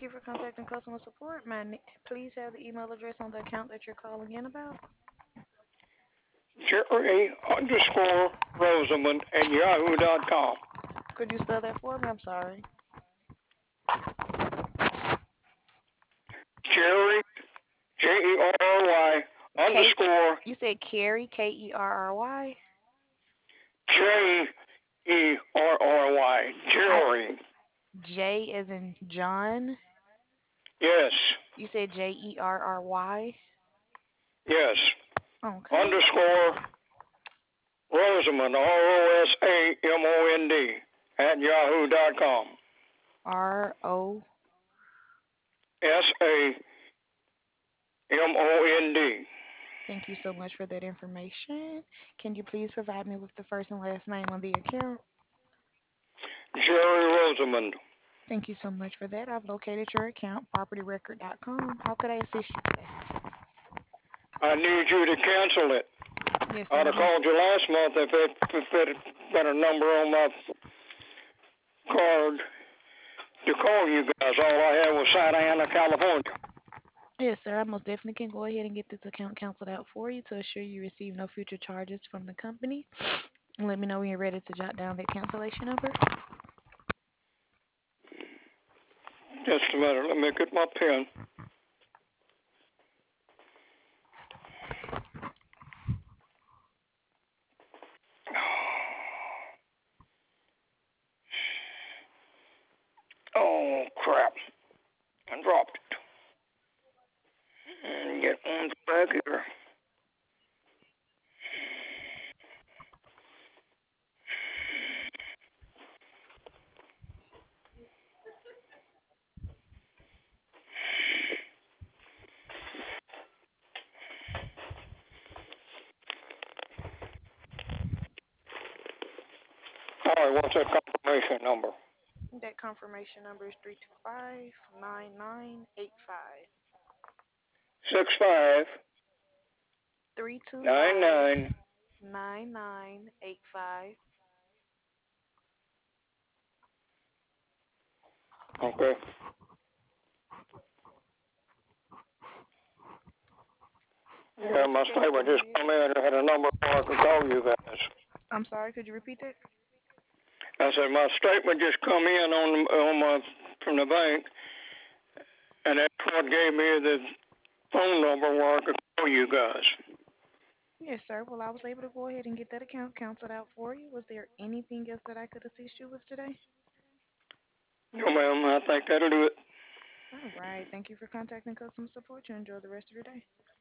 you for contacting customer support. Please have the email address on the account that you're calling in about. Jerry underscore Rosamond at yahoo.com. Could you spell that for me? I'm sorry. Jerry, Jerry K. underscore You said Carrie, Kerry. Jerry. I Jerry. J as in John. Yes, You said Jerry. yes. Okay. Underscore Rosamond, Rosamond, at yahoo.com. RO. Samond. Thank you so much for that information. Can you please provide me with the first and last name on the account? Jerry Rosamond. Thank you so much for that. I've located your account, propertyrecord.com. How could I assist you today? I need you to cancel it. Yes, I'd sir. have called you last month if it had been a number on my card to call you guys. All I had was Santa Ana, California. Yes, sir. I most definitely can go ahead and get this account canceled out for you to assure you receive no future charges from the company. Let me know when you're ready to jot down that cancellation number. Just a minute. Let me get my pen. Oh, crap. I dropped it. And get on back here. All right, what's that confirmation number? That confirmation number is 325-9985. 65 Three two nine five nine. 9985. Okay. Yes, Yeah, you my can go statement just ahead. come in. I had a number where I could call you guys. I'm sorry, could you repeat that? I said my statement just come in on my from the bank, and that's what gave me the phone number where I could call you guys. Yes, sir. Well, I was able to go ahead and get that account canceled out for you. Was there anything else that I could assist you with today? No, ma'am, I think that'll do it. All right. Thank you for contacting customer support. You enjoy the rest of your day.